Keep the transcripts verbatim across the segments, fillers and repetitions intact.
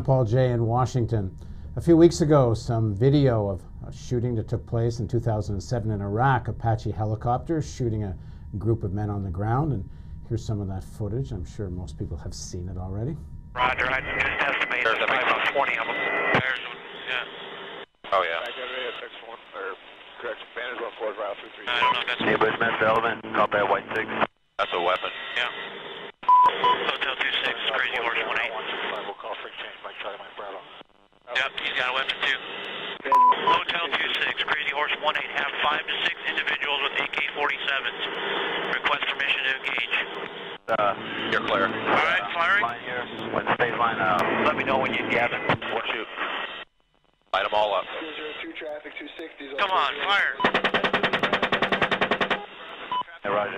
Paul Jay in Washington. A few weeks ago, some video of a shooting that took place in two thousand seven in Iraq, Apache helicopters shooting a group of men on the ground, and here's some of that footage. I'm sure most people have seen it already. Roger, I just estimated there's about twenty of them. There's, yeah. Oh, yeah. I got it at six one, or correct, Vantage one four, route two three. I don't know if that's... Neighborhood Smith Element, copy that white six. That's a weapon. Yeah. Hotel two six, Crazy Horse one eight. We'll call Frank James, Mike Charlie, Mike Bravo. Yep, he's got a weapon too. Hotel two six, Crazy Horse one eight, have five to six individuals with A K forty-sevens. Request permission to engage. Uh, you're clear. All right, firing. Line here, when state line out. Let me know when you gather. Or shoot. Light them all up. two traffic, two sixty. Come on, fire. Hey, Roger.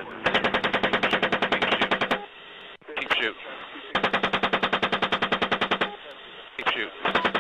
Keep shoot. Keep shoot.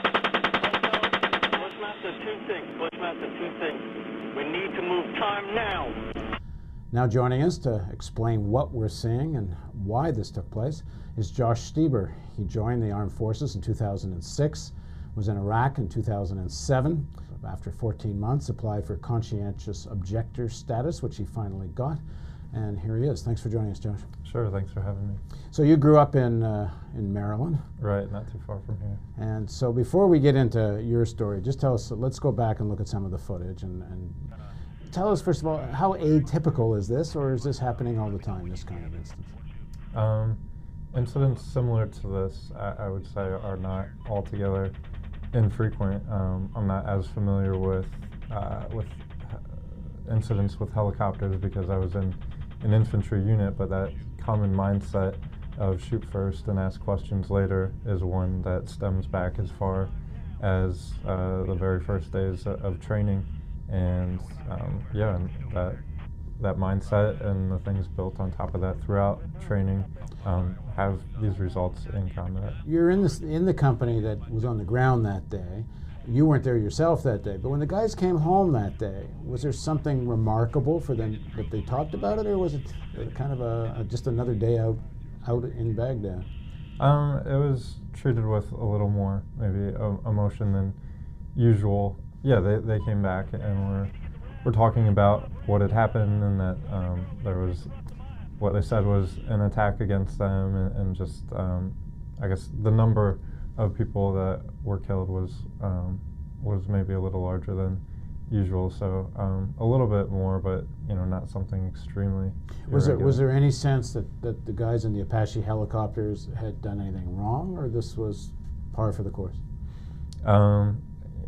Bushmaster two six, Bushmaster two six. We need to move time now. Now joining us to explain what we're seeing and why this took place is Josh Stieber. He joined the Armed Forces in two thousand six, was in Iraq in two thousand seven. After fourteen months, applied for conscientious objector status, which he finally got. And here he is. Thanks for joining us, Josh. Sure, thanks for having me. So you grew up in, uh, in Maryland. Right, not too far from here. And so before we get into your story, just tell us, let's go back and look at some of the footage and, and tell us, first of all, how atypical is this, or is this happening all the time, this kind of instance? Um, incidents similar to this, I, I would say, are not altogether infrequent. Um, I'm not as familiar with uh, with incidents with helicopters because I was in an infantry unit, but that common mindset of shoot first and ask questions later is one that stems back as far as uh, the very first days of training. And um, yeah, and that that mindset and the things built on top of that throughout training um, have these results in combat. You're in the in the company that was on the ground that day. You weren't there yourself that day, but when the guys came home that day, was there something remarkable for them that they talked about it, or was it kind of a, a just another day out out in Baghdad? Um, it was treated with a little more maybe emotion than usual. Yeah, they, they came back and were, were talking about what had happened and that um, there was, what they said was an attack against them, and, and just, um, I guess, the number of people that were killed was um, was maybe a little larger than usual. So um, a little bit more, but you know, not something extremely Was there, irregular. was there any sense that, that the guys in the Apache helicopters had done anything wrong, or this was par for the course? Um,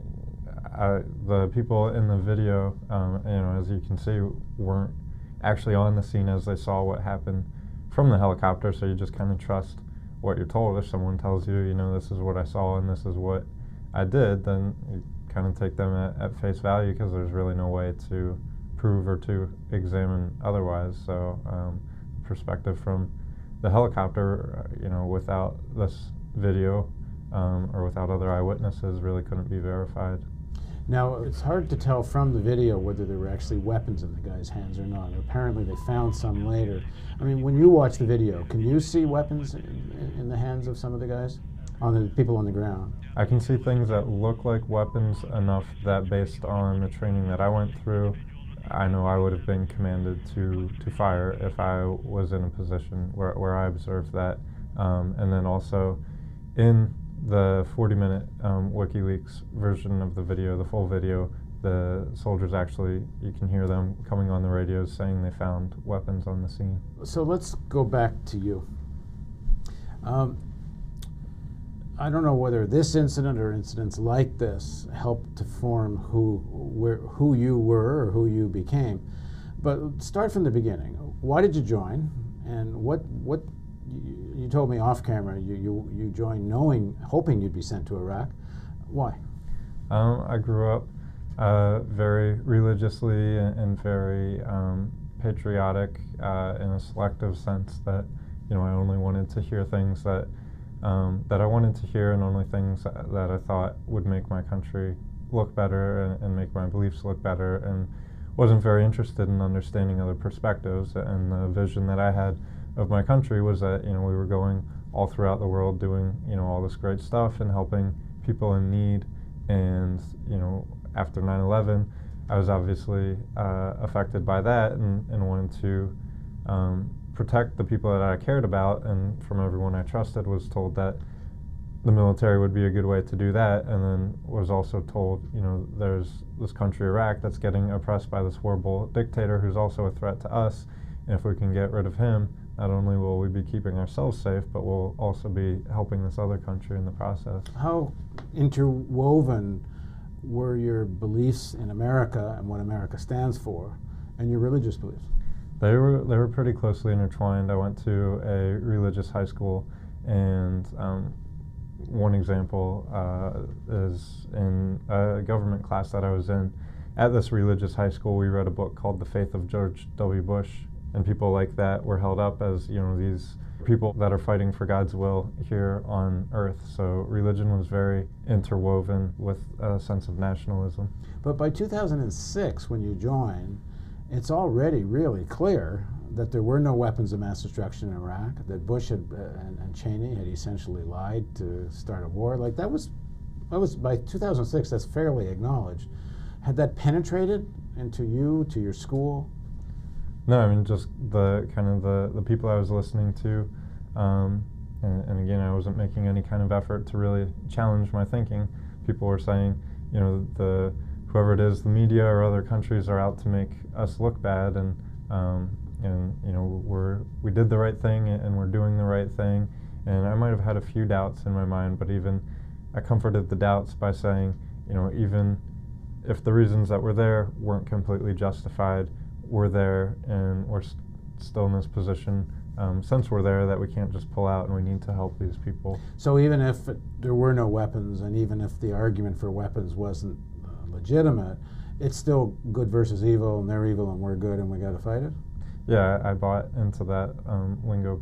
I, the people in the video, um, you know, as you can see, weren't actually on the scene as they saw what happened from the helicopter, so you just kind of trust what you're told. If someone tells you, you know, this is what I saw and this is what I did, then you kind of take them at, at face value because there's really no way to prove or to examine otherwise. So um, perspective from the helicopter, you know, without this video um, or without other eyewitnesses really couldn't be verified. Now, it's hard to tell from the video whether there were actually weapons in the guy's hands or not. Apparently they found some later. I mean, when you watch the video, can you see weapons in, in the hands of some of the guys, on the people on the ground? I can see things that look like weapons enough that based on the training that I went through, I know I would have been commanded to, to fire if I was in a position where, where I observed that. Um, and then also in the forty minute um, WikiLeaks version of the video, the full video, the soldiers actually, you can hear them coming on the radios saying they found weapons on the scene. So let's go back to you. Um, I don't know whether this incident or incidents like this helped to form who, where, who you were or who you became, but start from the beginning. Why did you join, and what what? You, you told me off camera you, you you joined knowing, hoping you'd be sent to Iraq. Why? Um, I grew up uh, very religiously and, and very um, patriotic uh, in a selective sense that, you know, I only wanted to hear things that um, that I wanted to hear, and only things that, that I thought would make my country look better and, and make my beliefs look better, and wasn't very interested in understanding other perspectives. And the vision that I had of my country was that, you know, we were going all throughout the world doing, you know, all this great stuff and helping people in need. And, you know, after nine eleven, I was obviously uh, affected by that and, and wanted to um, protect the people that I cared about, and from everyone I trusted was told that the military would be a good way to do that, and then was also told, you know, there's this country, Iraq, that's getting oppressed by this horrible dictator who's also a threat to us, and if we can get rid of him, not only will we be keeping ourselves safe, but we'll also be helping this other country in the process. How interwoven were your beliefs in America and what America stands for, and your religious beliefs? They were they were pretty closely intertwined. I went to a religious high school, and um, one example uh, is in a government class that I was in. At this religious high school, we read a book called The Faith of George W. Bush, and people like that were held up as, you know, these people that are fighting for God's will here on earth. So religion was very interwoven with a sense of nationalism. But by two thousand six, when you joined, it's already really clear that there were no weapons of mass destruction in Iraq, that Bush had, uh, and, and Cheney had essentially lied to start a war. Like that was, that was by two thousand six, that's fairly acknowledged. Had that penetrated into you, to your school? No, I mean, just the kind of the, the people I was listening to, um, and, and again, I wasn't making any kind of effort to really challenge my thinking. People were saying, you know, the whoever it is, the media or other countries are out to make us look bad, and um, and you know, we're we did the right thing and we're doing the right thing. And I might have had a few doubts in my mind, but even I comforted the doubts by saying, you know, even if the reasons that were there weren't completely justified, we're there and we're st still in this position. Um, since we're there, that we can't just pull out, and we need to help these people. So even if it, there were no weapons, and even if the argument for weapons wasn't uh, legitimate, it's still good versus evil, and they're evil and we're good, and we got to fight it? Yeah, I, I bought into that um, lingo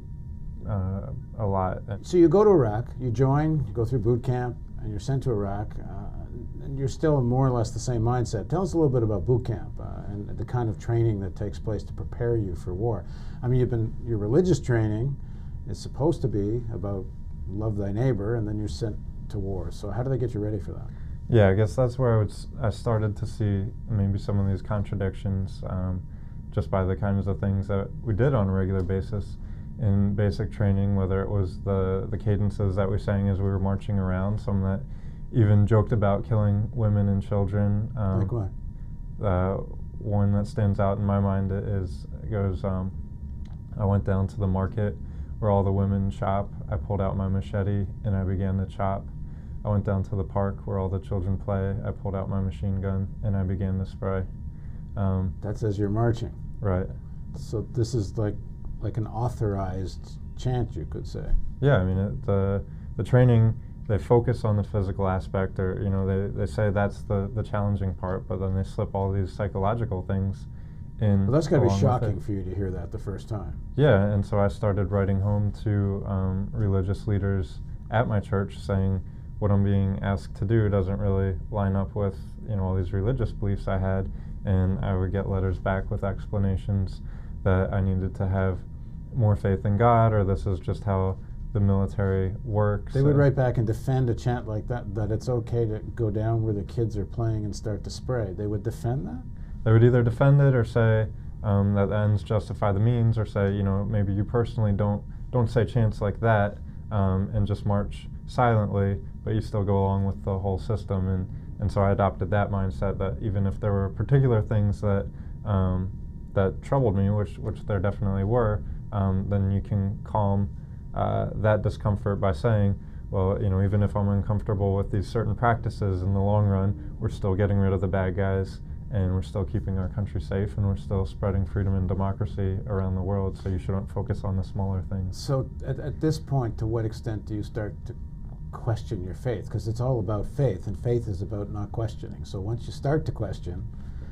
uh, a lot. So you go to Iraq, you join, you go through boot camp, and you're sent to Iraq, uh, and you're still in more or less the same mindset. Tell us a little bit about boot camp uh, and the kind of training that takes place to prepare you for war. I mean, you've been, your religious training is supposed to be about love thy neighbor, and then you're sent to war. So how do they get you ready for that? Yeah, I guess that's where I, would s I started to see maybe some of these contradictions um, just by the kinds of things that we did on a regular basis in basic training, whether it was the, the cadences that we sang as we were marching around, some that even joked about killing women and children. Um, Like what? Uh, one that stands out in my mind is, goes, um, I went down to the market where all the women shop. I pulled out my machete and I began to chop. I went down to the park where all the children play. I pulled out my machine gun and I began to spray. Um, That's as you're marching. right. So this is like like an authorized chant, you could say. Yeah, I mean, it, the the training, they focus on the physical aspect, or, you know, they, they say that's the, the challenging part, but then they slip all these psychological things in. Well, that's got to be along with shocking it. for you to hear that the first time. Yeah, and so I started writing home to um, religious leaders at my church saying what I'm being asked to do doesn't really line up with, you know, all these religious beliefs I had, and I would get letters back with explanations that I needed to have more faith in God, or this is just how the military works. They would write back and defend a chant like that, that it's okay to go down where the kids are playing and start to spray. They would defend that? They would either defend it or say um, that the ends justify the means, or say, you know, maybe you personally don't don't say chants like that um, and just march silently, but you still go along with the whole system. And, and so I adopted that mindset that even if there were particular things that um, that troubled me, which which there definitely were, um, then you can calm uh, that discomfort by saying, well, you know, even if I'm uncomfortable with these certain practices, in the long run, we're still getting rid of the bad guys, and we're still keeping our country safe, and we're still spreading freedom and democracy around the world, so you shouldn't focus on the smaller things. So at, at this point, to what extent do you start to question your faith? Because it's all about faith, and faith is about not questioning. So once you start to question,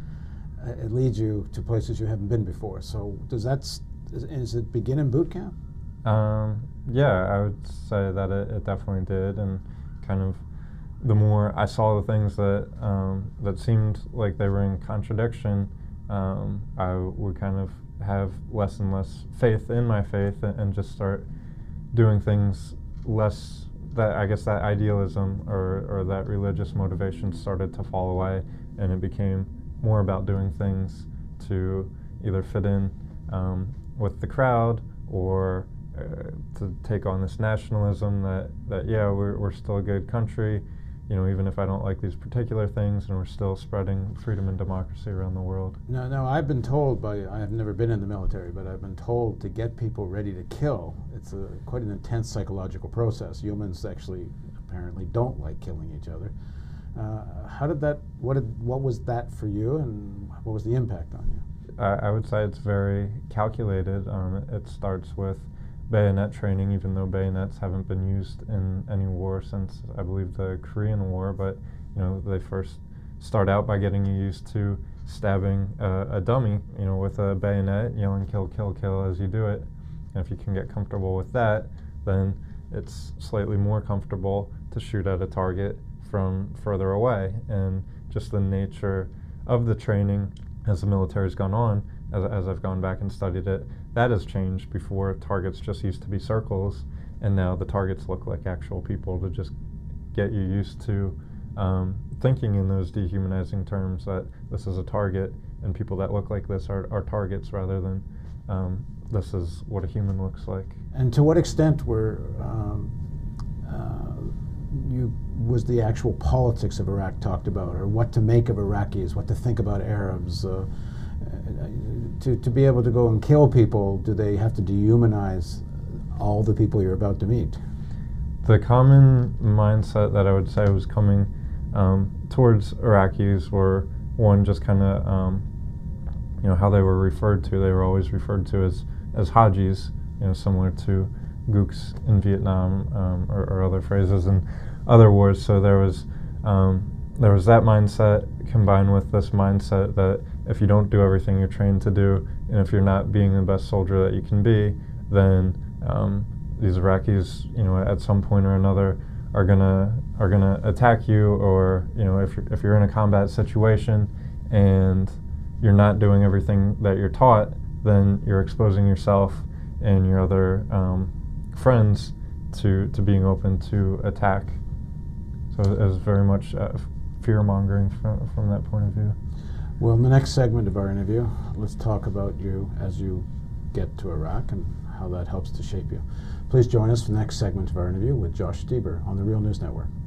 uh, it leads you to places you haven't been before. So does that, s- is, is it begin in boot camp? Um, yeah, I would say that it, it definitely did, and kind of the more I saw the things that um, that seemed like they were in contradiction, um, I would kind of have less and less faith in my faith, and, and just start doing things less, that I guess that idealism or, or that religious motivation started to fall away, and it became more about doing things to either fit in um, with the crowd or uh, to take on this nationalism that, that yeah, we're, we're still a good country, you know, even if I don't like these particular things, and we're still spreading freedom and democracy around the world. No, no, I've been told by, I've never been in the military, but I've been told to get people ready to kill, it's a, quite an intense psychological process. Humans actually apparently don't like killing each other. Uh, how did that, what did, what was that for you, and what was the impact on you? I, I would say it's very calculated. Um, it, it starts with bayonet training, even though bayonets haven't been used in any war since, I believe, the Korean War. But you know, they first start out by getting you used to stabbing uh, a dummy, you know, with a bayonet, yelling "kill, kill, kill" as you do it. And if you can get comfortable with that, then it's slightly more comfortable to shoot at a target from further away. And just the nature of the training as the military's gone on, as, as I've gone back and studied it, that has changed. Before, targets just used to be circles, and now the targets look like actual people, to just get you used to um, thinking in those dehumanizing terms that this is a target, and people that look like this are, are targets, rather than um, this is what a human looks like. And to what extent were um, uh, you was the actual politics of Iraq talked about, or what to make of Iraqis, what to think about Arabs? Uh, to, to be able to go and kill people, do they have to dehumanize all the people you're about to meet? The common mindset that I would say was coming um, towards Iraqis were, one, just kind of um, you know, how they were referred to. They were always referred to as as Hajis, you know, similar to gooks in Vietnam, um, or, or other phrases in other wars. So there was um, there was that mindset combined with this mindset that if you don't do everything you're trained to do, and if you're not being the best soldier that you can be, then um, these Iraqis, you know, at some point or another, are gonna are gonna attack you. Or, you know, if you're, if you're in a combat situation and you're not doing everything that you're taught, then you're exposing yourself and your other um, friends to to being open to attack. So it was very much uh, fear mongering from from that point of view. Well, in the next segment of our interview, let's talk about you as you get to Iraq and how that helps to shape you. Please join us for the next segment of our interview with Josh Stieber on the Real News Network.